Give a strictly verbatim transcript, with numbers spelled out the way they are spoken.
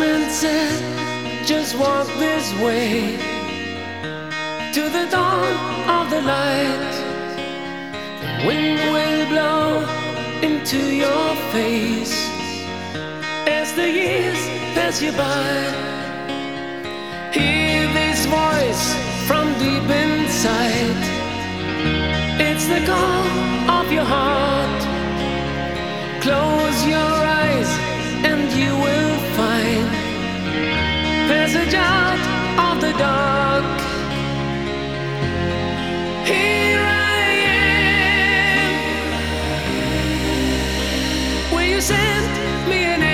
man said, just walk this way to the dawn of the light. The wind will blow into your face as the years pass you by. Hear this voice from deep inside. It's the call of your heart. Close your eyes and you will find passage out of the dark. Here I am. Will you send me an